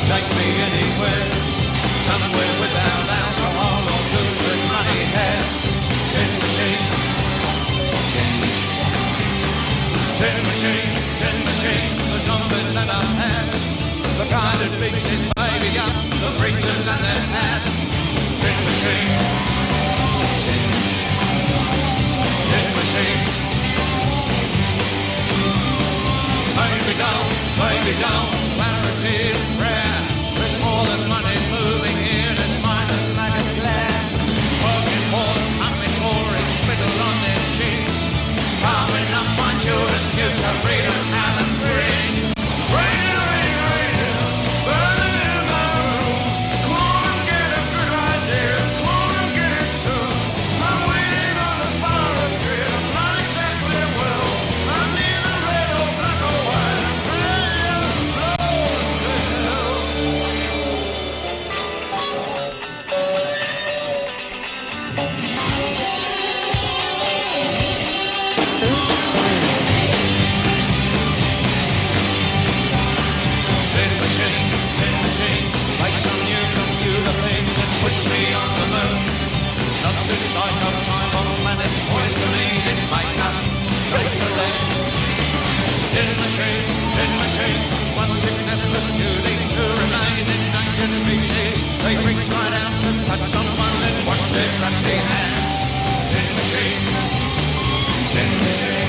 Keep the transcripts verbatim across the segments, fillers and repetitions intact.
take me anywhere, somewhere without alcohol or booze with muddy hair. Tin machine, tin machine, tin machine, tin machine. The zombies never pass. The guy that beats his baby up, the preachers and their past. Tin machine, tin machine, tin machine. Baby don't, baby don't, clarity and prayer. There's more than money moving here, there's miners like a glare. Working boys, hungry Tories, spittle on their cheeks. Carving up my children's future, read them Alan Green. Rain, rain, rain, burning in my room. Come on and get a good idea, come on and get it soon. I'm waiting on the fire escape, I'm not exactly well. I'm neither red or black or white, I'm ready to blow to hell. Tin machine, tin machine, like some new computer thing that puts me on the moon. Not this side of time on planet poisoning its makeup. Shake the leg. Tin machine, tin machine, one sick deathless duty to remain endangered species. They reach right out to touch someone and wash their crusty hands. Tin machine, tin machine.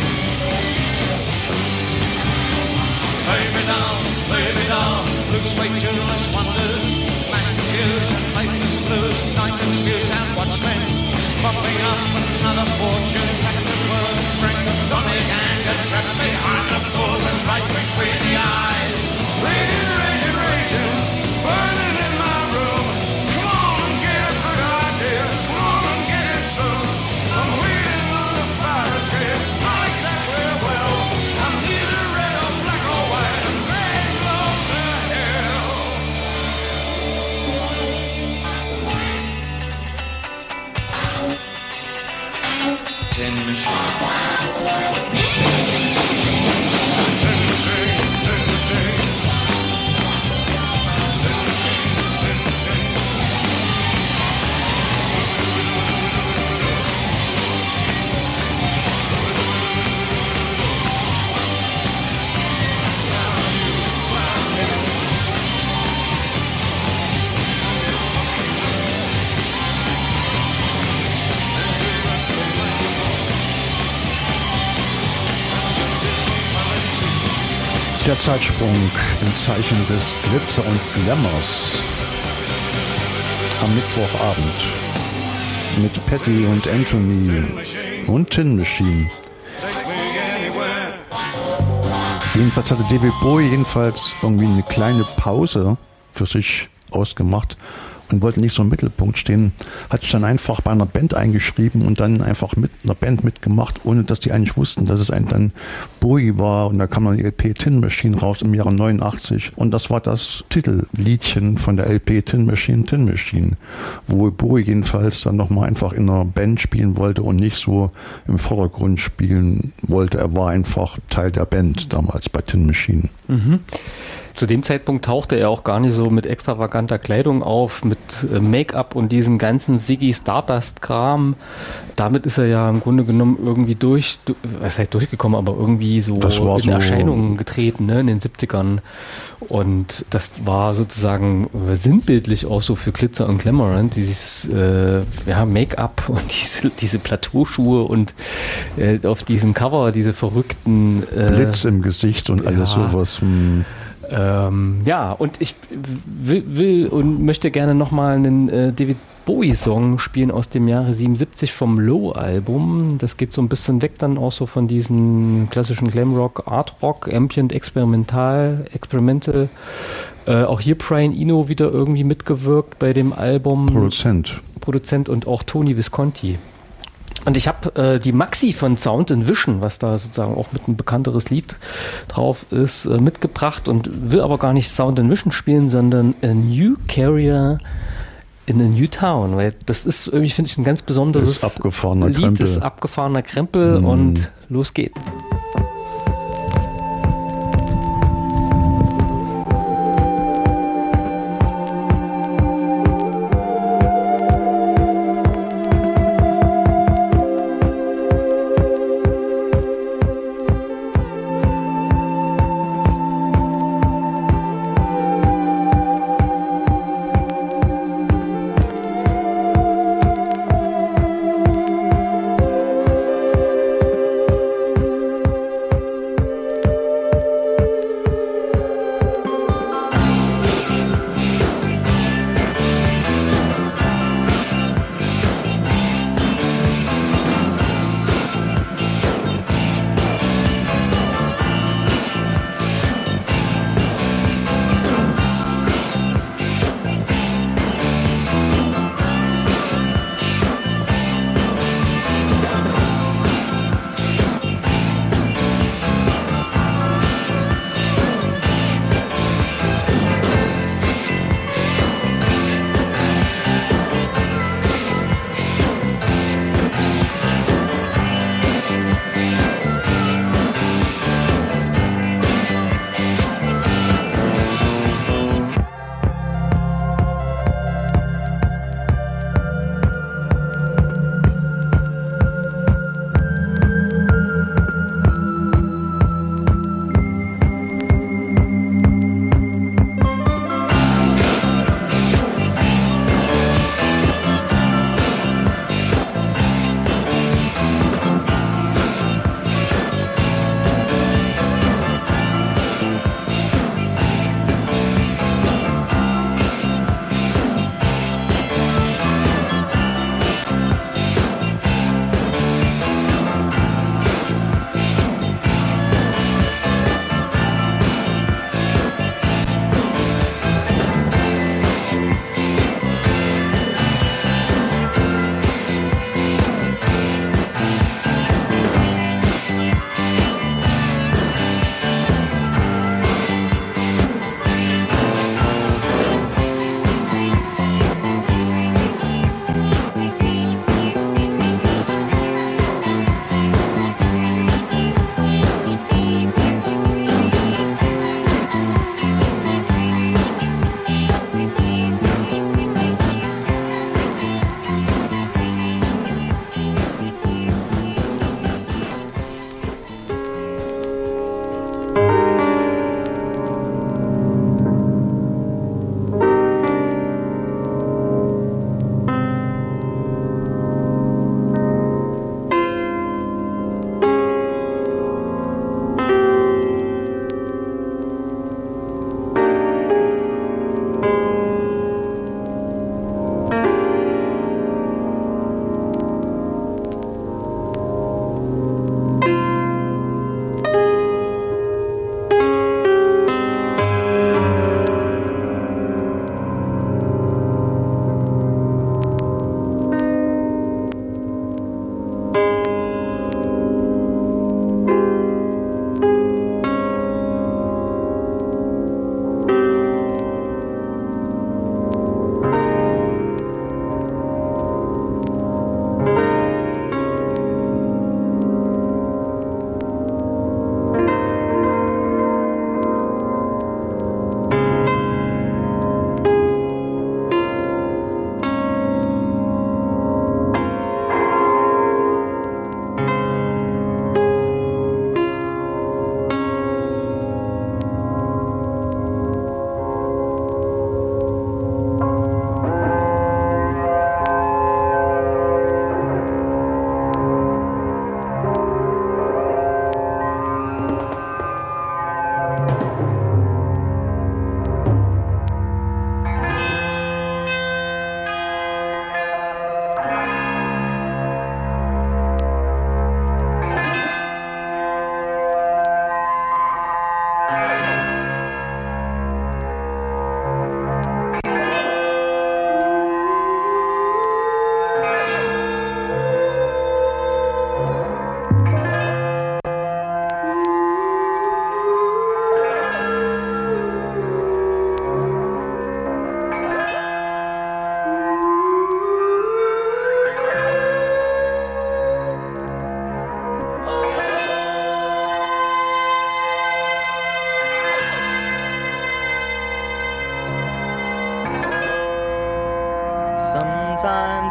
Baby down, baby down, loose weight, tuneless wonders, mass confusion, faithless blues, night disputes and watchmen, popping up another fortune, captured words, bring the sonic anger, trap behind the doors and right between the eyes. Raging, raging, raging, burning in my room. Come on and get a good idea, come on and get it soon. I'm waiting on the fire escape, not exactly well. I'm neither red or black or white, I'm going low to hell. Tin machine. Tin machine, tin machine. Tin machine, tin machine. Der Zeitsprung im Zeichen des Glitzer und Glamours am Mittwochabend mit Patty und Anthony und Tin Machine. Jedenfalls hatte David Bowie jedenfalls irgendwie eine kleine Pause für sich ausgemacht und wollte nicht so im Mittelpunkt stehen, hat sich dann einfach bei einer Band eingeschrieben und dann einfach mit einer Band mitgemacht, ohne dass die eigentlich wussten, dass es ein dann Bowie war, und da kam dann die L P Tin Machine raus im Jahre neunundachtzig und das war das Titelliedchen von der L P Tin Machine, Tin Machine, wo Bowie jedenfalls dann nochmal einfach in einer Band spielen wollte und nicht so im Vordergrund spielen wollte. Er war einfach Teil der Band damals bei Tin Machine. Mhm. Zu dem Zeitpunkt tauchte er auch gar nicht so mit extravaganter Kleidung auf, mit Make-up und diesen ganzen Ziggy Stardust-Kram. Damit ist er ja im Grunde genommen irgendwie durch, was heißt durchgekommen, aber irgendwie so in so Erscheinung getreten, ne, in den siebzigern. Und das war sozusagen sinnbildlich auch so für Glitzer und Glamour, ne? Dieses äh, ja, Make-up und diese, diese Plateauschuhe und äh, auf diesem Cover diese verrückten äh, Blitz im Gesicht und alles ja, sowas. Hm. Ähm, ja, und ich will, will und möchte gerne nochmal einen äh, David Bowie-Song spielen aus dem Jahre siebenundsiebzig vom Low-Album. Das geht so ein bisschen weg dann auch so von diesen klassischen Glamrock, Art-Rock, Ambient, Experimental, Experimental. Äh, auch hier Brian Eno wieder irgendwie mitgewirkt bei dem Album. Produzent. Produzent und auch Tony Visconti. Und ich habe äh, die Maxi von Sound and Vision, was da sozusagen auch mit ein bekannteres Lied drauf ist, äh, mitgebracht und will aber gar nicht Sound and Vision spielen, sondern A New Carrier in a New Town, weil das ist irgendwie, finde ich, ein ganz besonderes das ist abgefahrener Lied, Krempel. ist abgefahrener Krempel mm. und los geht's.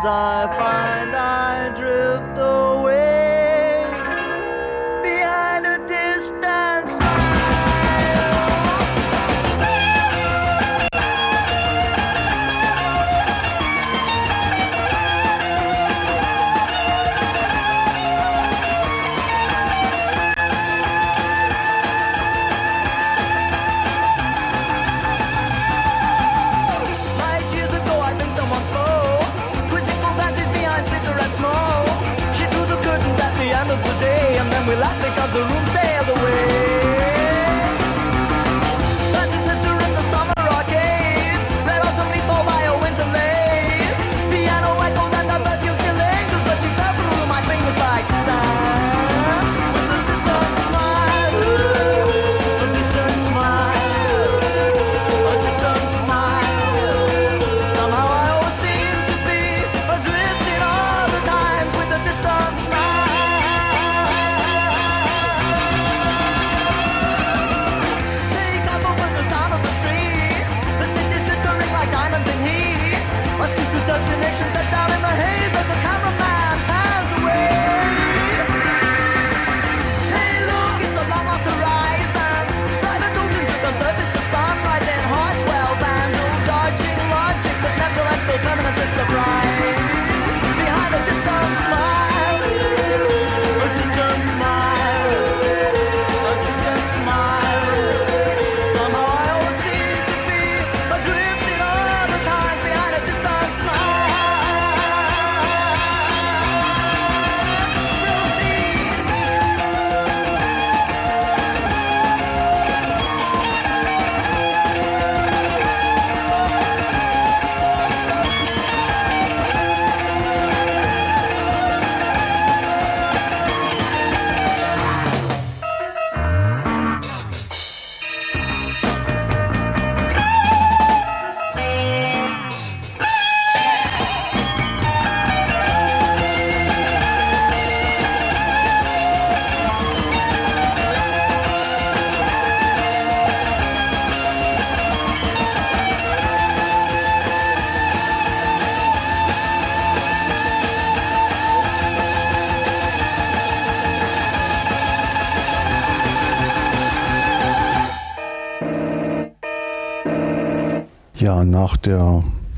Sometimes I find I drift away behind a distant of the day, and then we laugh because the room sailed away. Dancing glitter in the summer arcades, red autumn leaves fall by a winter lane. Piano echoes and the perfume still lingers, but she fell through my fingers like sand. With a distant smile, a distant smile, a distant smile. Somehow I always seem to be adrift in all the times with a distant smile. Destination touchdown in the haze as the cameraman pans away. Hey look, it's a long lost horizon. Private oceans with on surface the sunrise and hearts well vandal, dodging logic, but nevertheless still permanent this surprise. Behind a distant smile, a distant smile, a distant smile. Somehow I always seem to be adrift in all the time behind a distant smile. Ja, nach der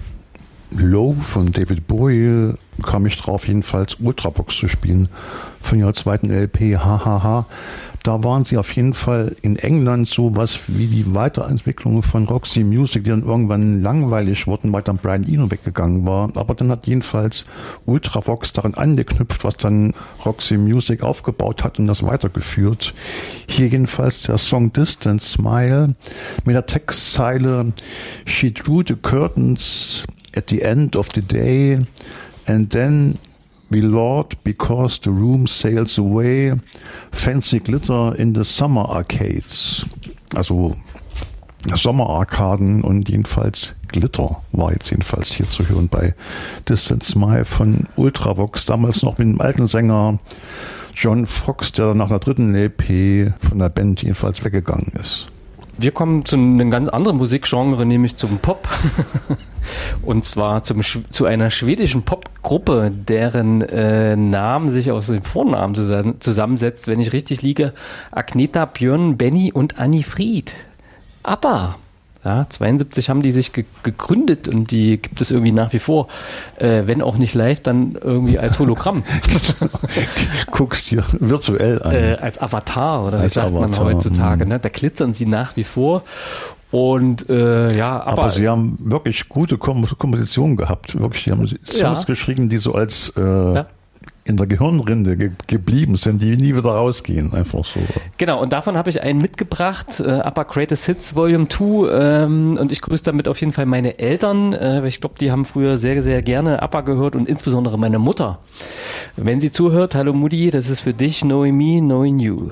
Low von David Bowie kam ich drauf, jedenfalls Ultravox zu spielen von ihrer zweiten L P Hahaha. Da waren sie auf jeden Fall in England so was wie die Weiterentwicklung von Roxy Music, die dann irgendwann langweilig wurden, weil dann Brian Eno weggegangen war. Aber dann hat jedenfalls Ultravox daran angeknüpft, was dann Roxy Music aufgebaut hat und das weitergeführt. Hier jedenfalls der Song Distant Smile mit der Textzeile She drew the curtains at the end of the day and then we Lord because the room sails away, fancy glitter in the summer arcades. Also Sommerarkaden und jedenfalls Glitter war jetzt jedenfalls hier zu hören bei Distant Smile von Ultravox, damals noch mit dem alten Sänger John Fox, der nach der dritten L P von der Band jedenfalls weggegangen ist. Wir kommen zu einem ganz anderen Musikgenre, nämlich zum Pop. Und zwar zum, zu einer schwedischen Popgruppe, deren äh, Namen sich aus den Vornamen zusammensetzt, wenn ich richtig liege. Agneta, Björn, Benny und Anni Fried. ABBA. Ja, zweiundsiebzig haben die sich ge- gegründet und die gibt es irgendwie nach wie vor. Äh, wenn auch nicht live, dann irgendwie als Hologramm. Guckst dir virtuell an. Äh, als Avatar oder wie als sagt Avatar, man heutzutage. mh. Ne? Da glitzern sie nach wie vor. Und äh, ja, aber, aber sie haben wirklich gute Kom- Kompositionen gehabt. Wirklich, die haben Songs Ja. geschrieben, die so als äh, Ja. in der Gehirnrinde ge- geblieben sind, die nie wieder rausgehen. Einfach so. Genau, und davon habe ich einen mitgebracht, äh, ABBA Greatest Hits Volume zwei, ähm, und ich grüße damit auf jeden Fall meine Eltern, äh, weil ich glaube, die haben früher sehr, sehr gerne ABBA gehört und insbesondere meine Mutter. Wenn sie zuhört, hallo Mutti, das ist für dich Knowing Me, Knowing You.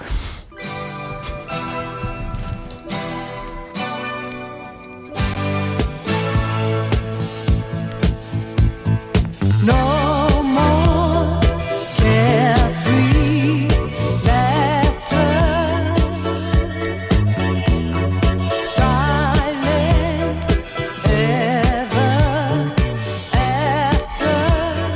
No more carefree laughter, silence ever after.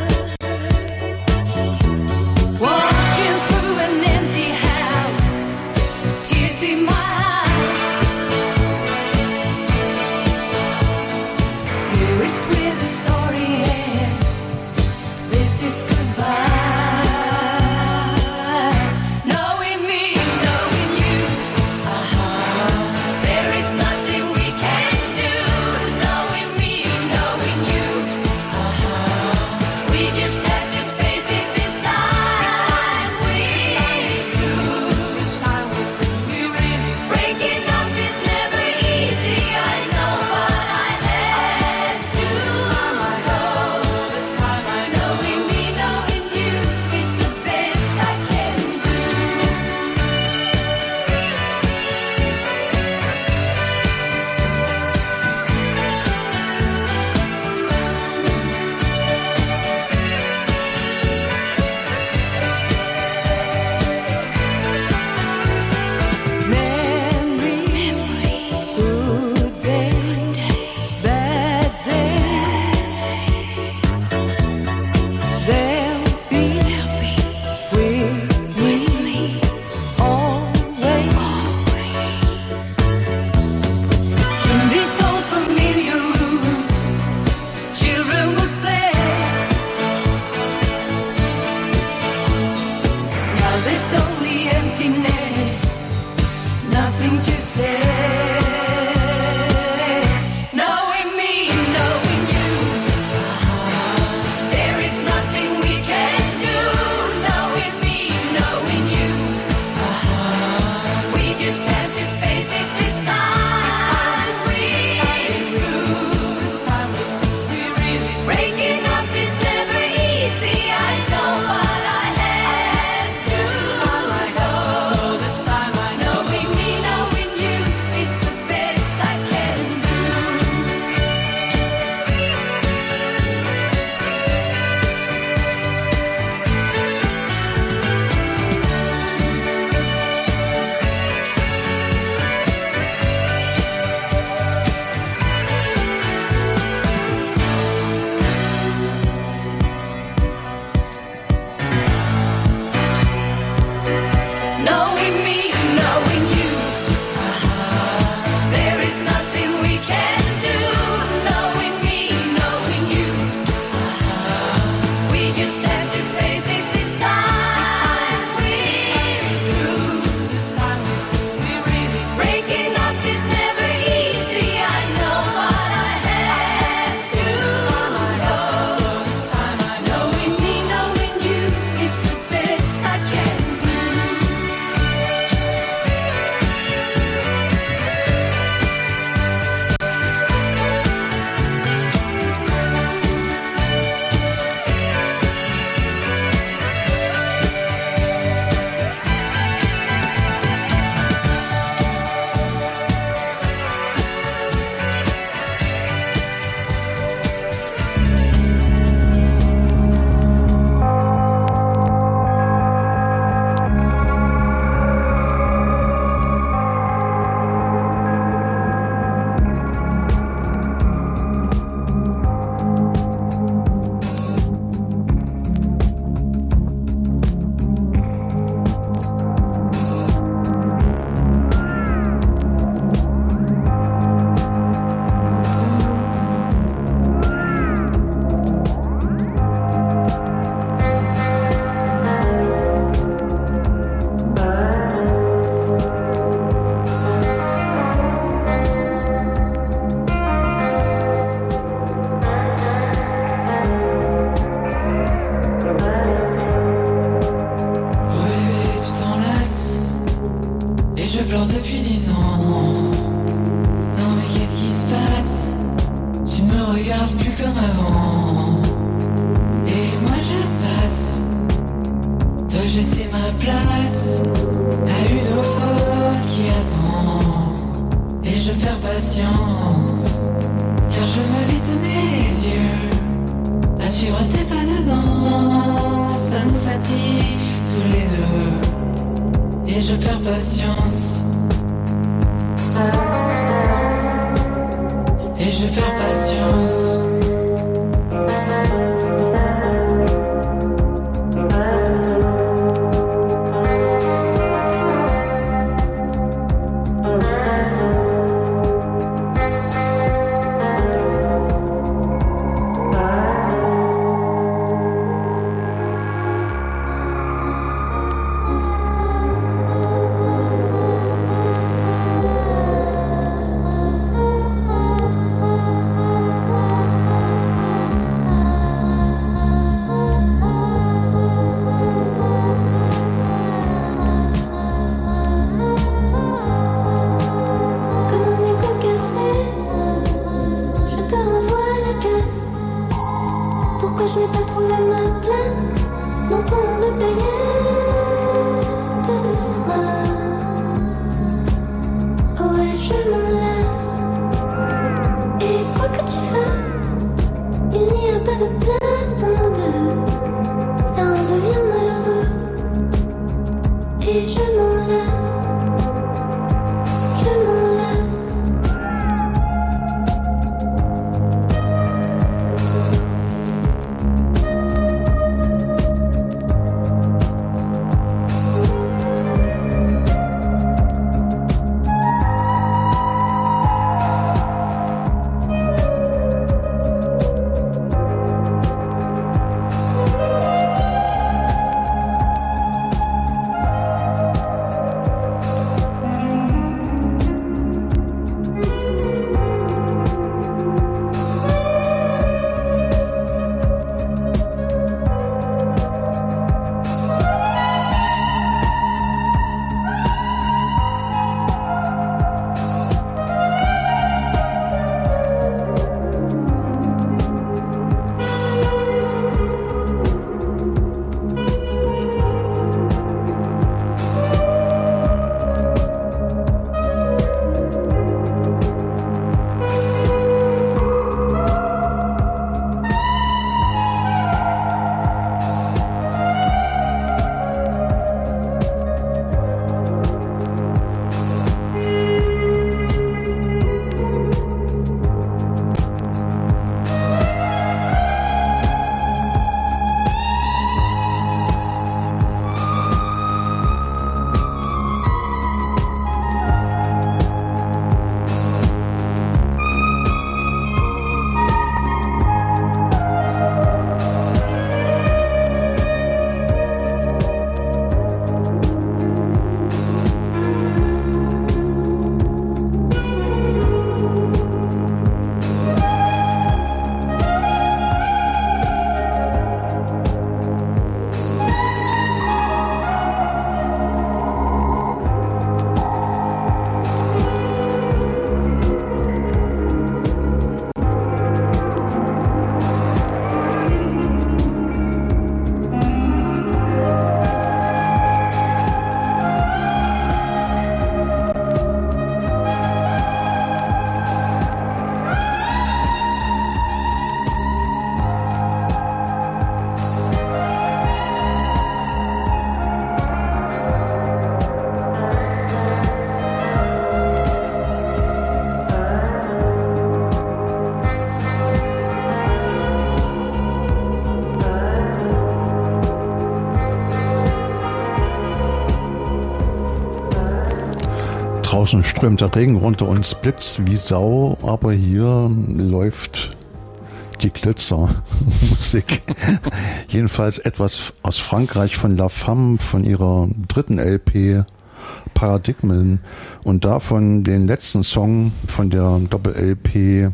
regarde plus comme avant. Et moi je passe, dois je laisser ma place à une autre qui attend. Et je perds patience, car je me vide mes yeux à suivre tes pas dedans. Ça nous fatigue tous les deux, et je perds patience. Et je perds patience. Draußen strömt der Regen runter und es blitzt wie Sau, aber hier läuft die Glitzer-Musik. Jedenfalls etwas aus Frankreich von La Femme, von ihrer dritten L P Paradigmen und davon den letzten Song von der Doppel-L P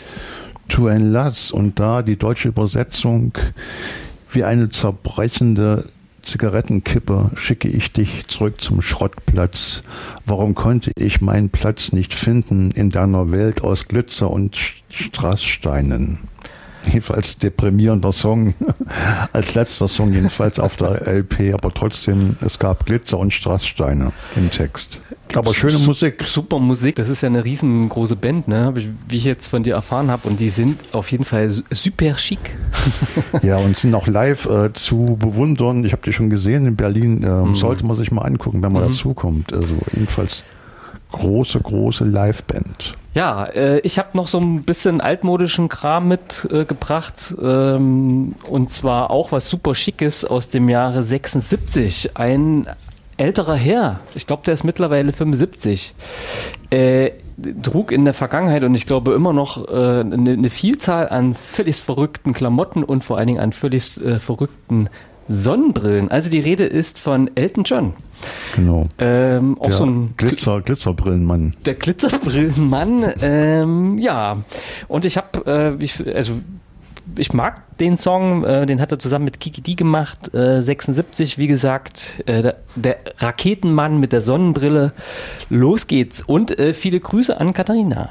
To Enlace und da die deutsche Übersetzung wie eine zerbrechende Zigarettenkippe schicke ich dich zurück zum Schrottplatz. Warum konnte ich meinen Platz nicht finden in deiner Welt aus Glitzer und Strasssteinen? Jedenfalls deprimierender Song, als letzter Song jedenfalls auf der L P, aber trotzdem, es gab Glitzer und Strasssteine im Text. Aber schöne Musik. Super Musik, das ist ja eine riesengroße Band, ne? Wie ich jetzt von dir erfahren habe, und die sind auf jeden Fall super schick. Ja, und sind auch live äh, zu bewundern. Ich habe die schon gesehen in Berlin, äh, mhm. sollte man sich mal angucken, wenn man mhm. dazukommt. Also jedenfalls große, große Liveband. Ja, äh, ich habe noch so ein bisschen altmodischen Kram mitgebracht, äh, ähm, und zwar auch was super Schickes aus dem Jahre sechsundsiebzig. Ein älterer Herr, ich glaube, der ist mittlerweile fünfundsiebzig, äh, trug in der Vergangenheit und ich glaube immer noch äh, eine, eine Vielzahl an völlig verrückten Klamotten und vor allen Dingen an völlig äh, verrückten Sonnenbrillen. Also die Rede ist von Elton John. Genau. Ähm, auch der so ein Glitzer, Glitzerbrillenmann. Der Glitzerbrillenmann, ähm, ja. Und ich habe, äh, ich, also ich mag den Song, äh, den hat er zusammen mit Kiki D gemacht, äh, sechsundsiebzig, wie gesagt, äh, der, der Raketenmann mit der Sonnenbrille. Los geht's und äh, viele Grüße an Katharina.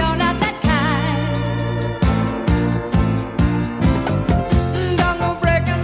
Breaking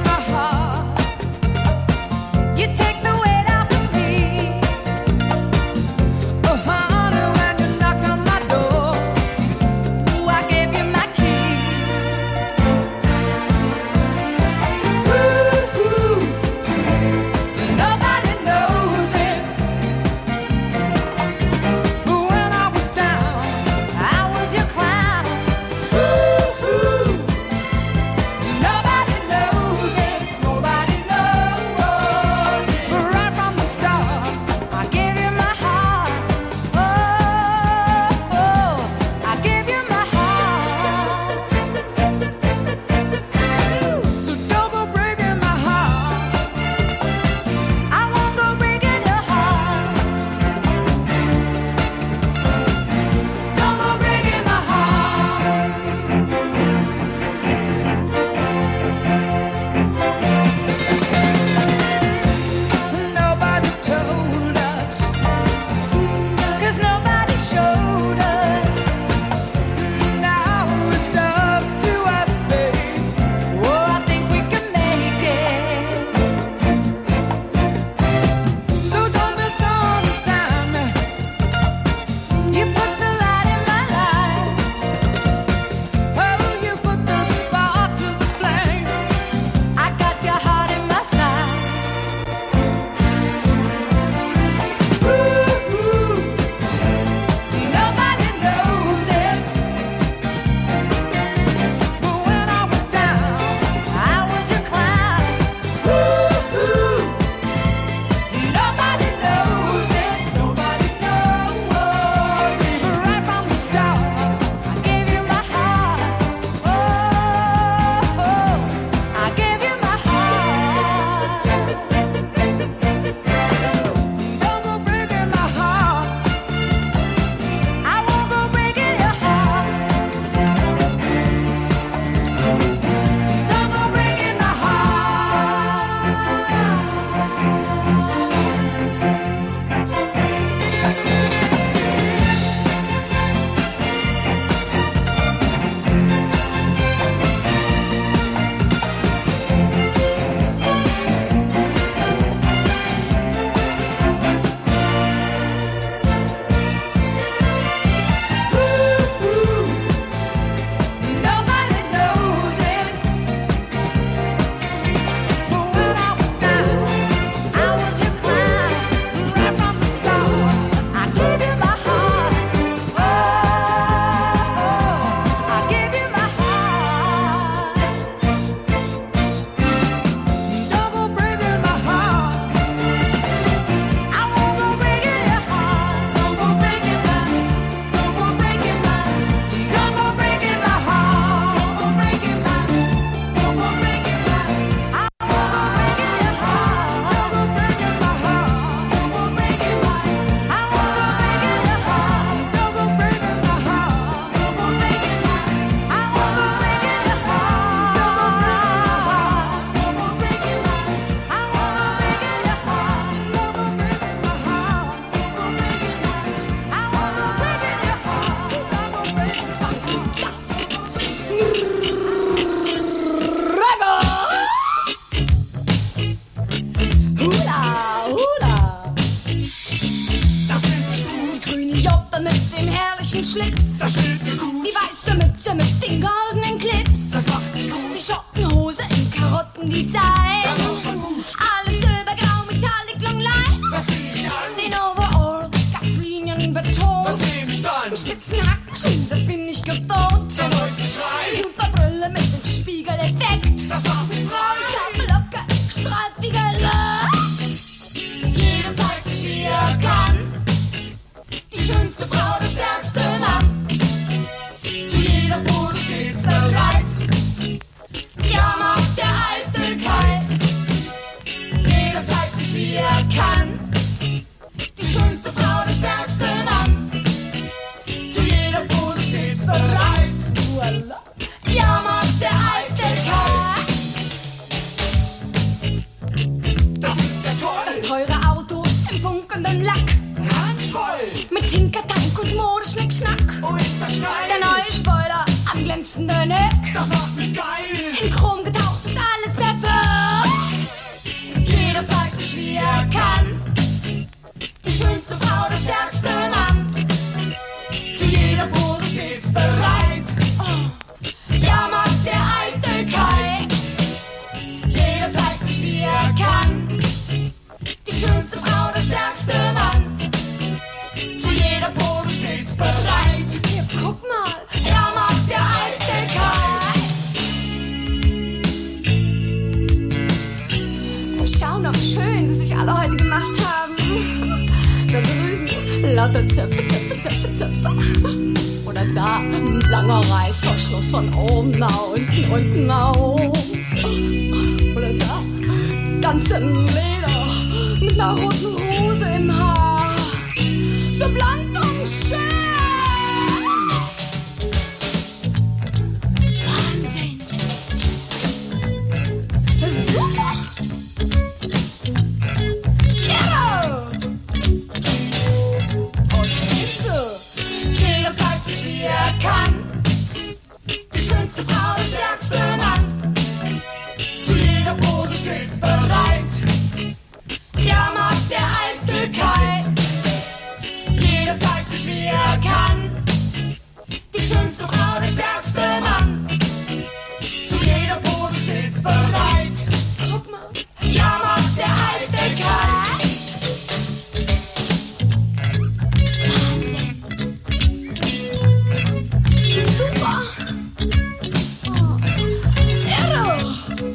Schlips. Das steht mir gut. Die weiße Mütze mit den goldenen Clips. Das macht mich gut. Die Schottenhose im Karottendesign. Da macht man gut. Alles silbergrau, Metallic Long Line. Was zieh ich an? Den Overall, ganz Linienbeton. Was nehm ich dann? Spitzenhackenschuh, das bin ich gewohnt. Der neueste Schrei. Super Brille mit dem Spiegeleffekt. Das macht mich frei. Schaukelocke, strahlt wie Luft. Jeder zeigt sich, wie er kann. Die schönste Frau, der stärkste Mann. Zu jeder Bude stets bereit. Ja, macht der Eitelkeit. Jeder zeigt sich, wie er kann. Die schönste Frau, der stärkste Mann. Zu jeder Bude stets bereit. Ja, macht der Eitelkeit. Das ist ja toll. Das teure Auto im funkenden Lack. Handvoll. Mit Tinkertank und Modeschnickschnack. Oh, ist das steil. Der neue Spoiler am glänzenden Heck. Das macht mich geil. In Chrom getaucht ist alles perfekt. Jeder zeigt sich, wie er kann. Die schönste Frau, der stärkste Mann. Zu jeder Pose stets bereit. Oh, ja, macht der Eitelkeit. Jeder zeigt sich, wie er kann. Die schönste Frau, der stärkste Mann. Zu jeder Pose stets bereit. Hier, guck mal, ja, macht der Eitelkeit. Schau noch, wie schön sie sich alle heute gemacht haben. Da drüben lauter Zöpfe, Zöpfe, Zöpfe, Zöpfe. Oder da ein langer Reißverschluss von oben nach unten, unten nach oben. Oder da ganz in Leder mit einer roten Rose im Haar. So blank und schön. Wahnsinn. Super. Ja. Und spitze. Jeder zeigt sich, wie er kann. Die schönste Frau, der stärkste Mann. Zu jeder Pose stets bereit. Ja, macht der Eitelkeit. Jeder zeigt sich, wie er kann. Die schönste Frau, der stärkste Mann. Zu jeder Pose stets bereit. Guck mal, ja, macht der Eitelkeit. Wahnsinn. Super. Oh. Irre.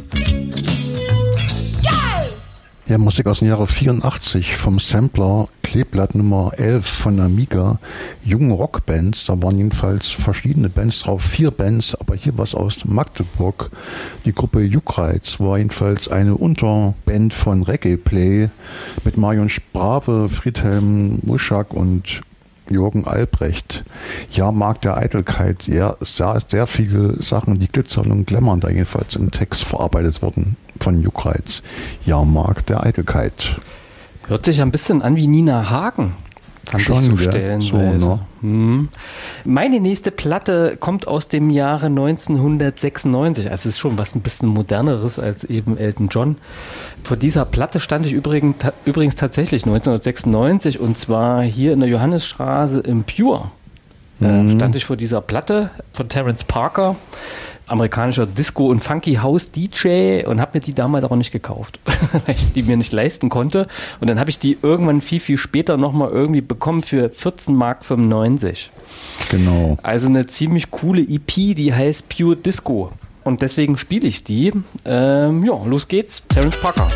Geil. Ja, Musik aus dem Jahre vierundachtzig vom Sampler Kleeblatt Nummer elf von Amiga. Jungen Rockbands, da waren jedenfalls verschiedene Bands drauf, vier Bands, aber hier was aus Magdeburg. Die Gruppe Juckreiz war jedenfalls eine Unterband von Reggae Play mit Marion Sprave, Friedhelm Muschak und Jürgen Albrecht. Ja, Markt der Eitelkeit. Ja, da ist sehr viele Sachen, die glitzern und glämmern, da jedenfalls im Text verarbeitet wurden von Juckreiz. Ja, Markt der Eitelkeit. Hört sich ein bisschen an wie Nina Hagen. Fand Schon, ich so ja, stellenweise. so, ne? Hm. Meine nächste Platte kommt aus dem Jahre neunzehnhundertsechsundneunzig. Also es ist schon was ein bisschen moderneres als eben Elton John. Vor dieser Platte stand ich übrigens, übrigens tatsächlich neunzehnhundertsechsundneunzig und zwar hier in der Johannesstraße im Pure. Mhm. Äh, stand ich vor dieser Platte von Terence Parker, amerikanischer Disco- und Funky-House-D J, und habe mir die damals aber nicht gekauft, weil ich die mir nicht leisten konnte. Und dann habe ich die irgendwann viel, viel später nochmal irgendwie bekommen für vierzehn Mark fünfundneunzig. Genau. Also eine ziemlich coole E P, die heißt Pure Disco. Und deswegen spiele ich die. Ähm, ja, los geht's. Terence Parker.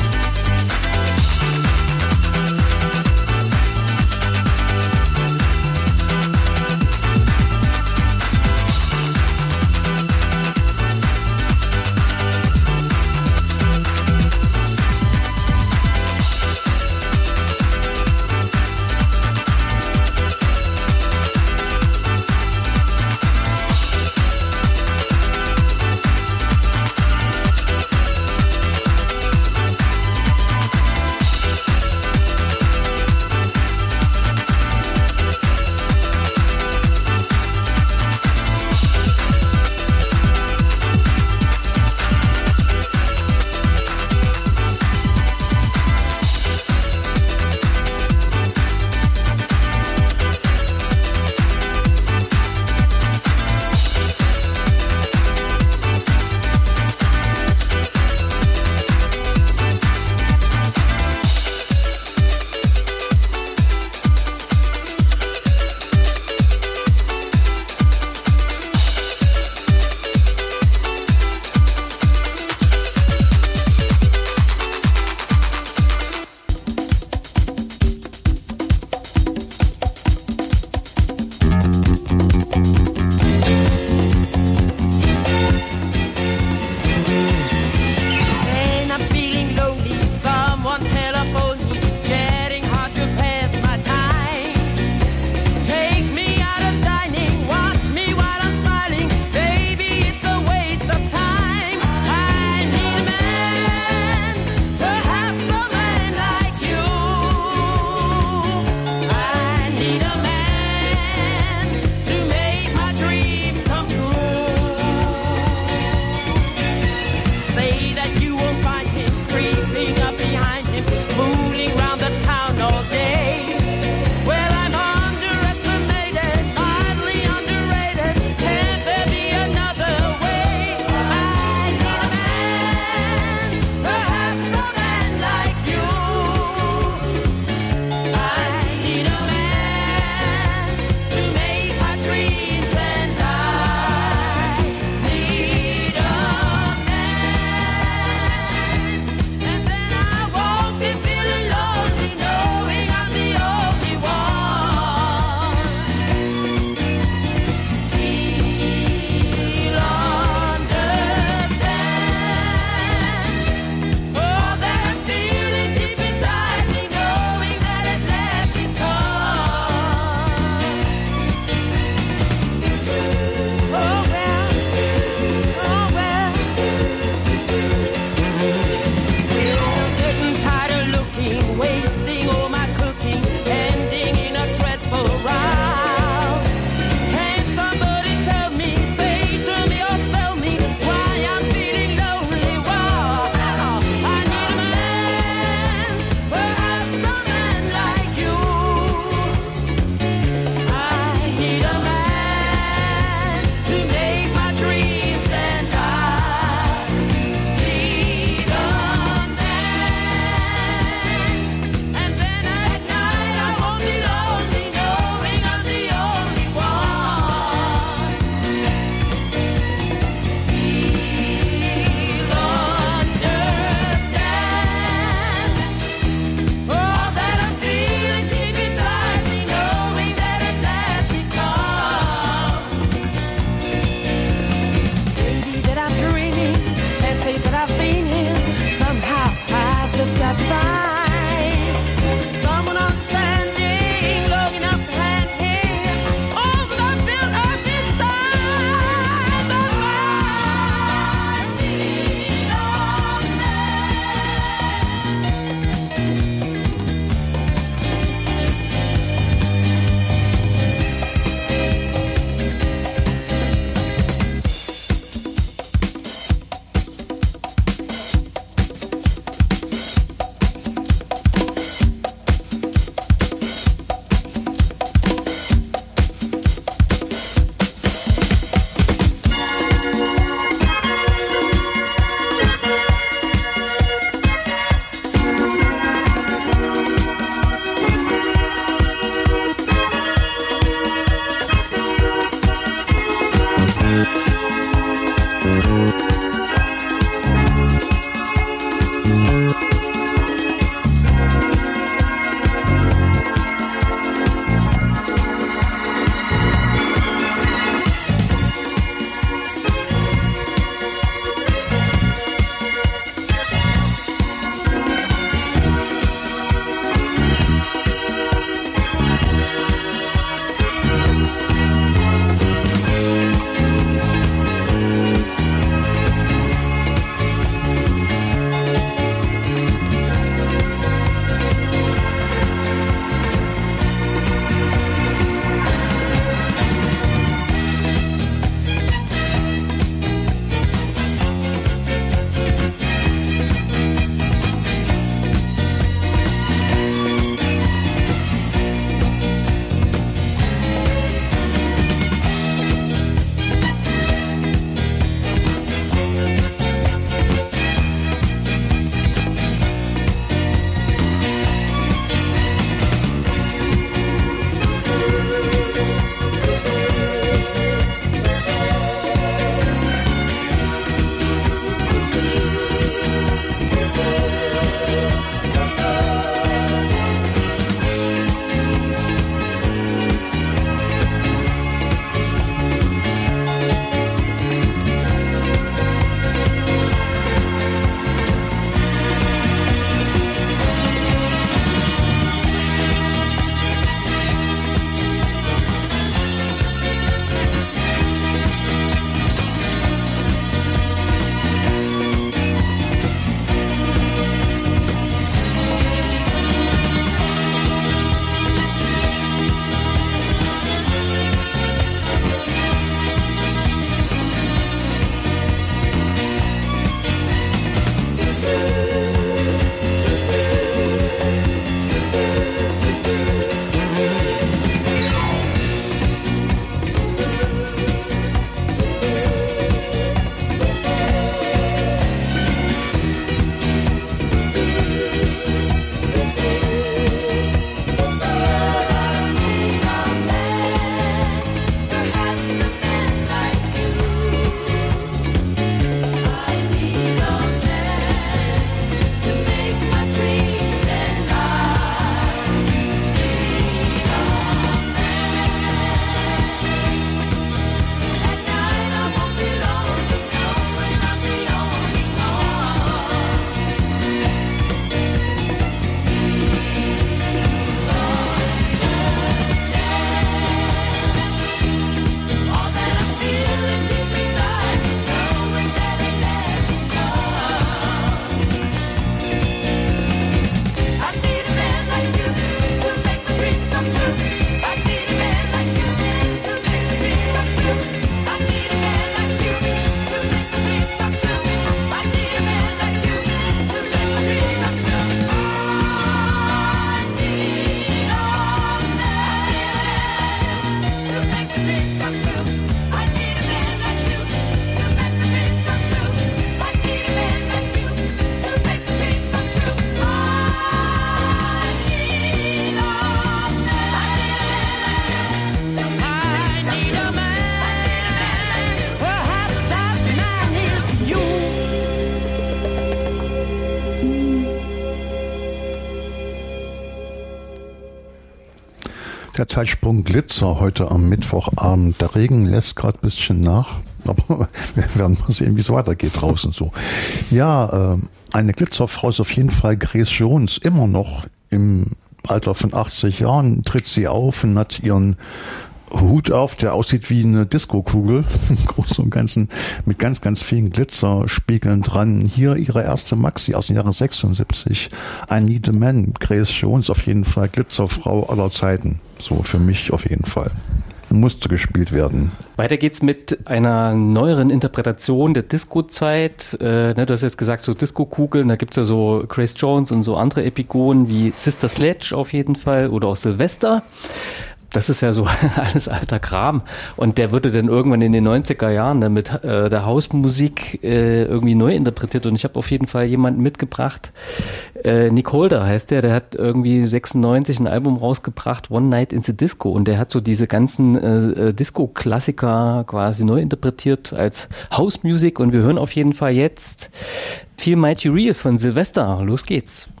Der Zeitsprung Glitzer heute am Mittwochabend. Der Regen lässt gerade ein bisschen nach, aber wir werden mal sehen, wie es weitergeht draußen so. Ja, äh, eine Glitzerfrau ist auf jeden Fall Grace Jones, immer noch im Alter von achtzig Jahren tritt sie auf und hat ihren Hut auf, der aussieht wie eine Diskokugel, groß und ganzen, mit ganz, ganz vielen Glitzerspiegeln dran. Hier ihre erste Maxi aus dem Jahre sechsundsiebzig. I Need a Man, Grace Jones, auf jeden Fall Glitzerfrau aller Zeiten. So für mich auf jeden Fall. Musste gespielt werden. Weiter geht's mit einer neueren Interpretation der Disco-Zeit. Äh, ne, du hast jetzt gesagt, so Disco-Kugeln, da gibt's ja so Grace Jones und so andere Epigonen wie Sister Sledge auf jeden Fall oder auch Sylvester. Das ist ja so alles alter Kram. Und der wurde dann irgendwann in den neunziger Jahren dann mit äh, der Hausmusik äh, irgendwie neu interpretiert. Und ich habe auf jeden Fall jemanden mitgebracht. Äh, Nick Holder heißt der. Der hat irgendwie sechsundneunzig ein Album rausgebracht, One Night in the Disco. Und der hat so diese ganzen äh, Disco-Klassiker quasi neu interpretiert als House Music. Und wir hören auf jeden Fall jetzt Feel Mighty Real von Sylvester. Los geht's.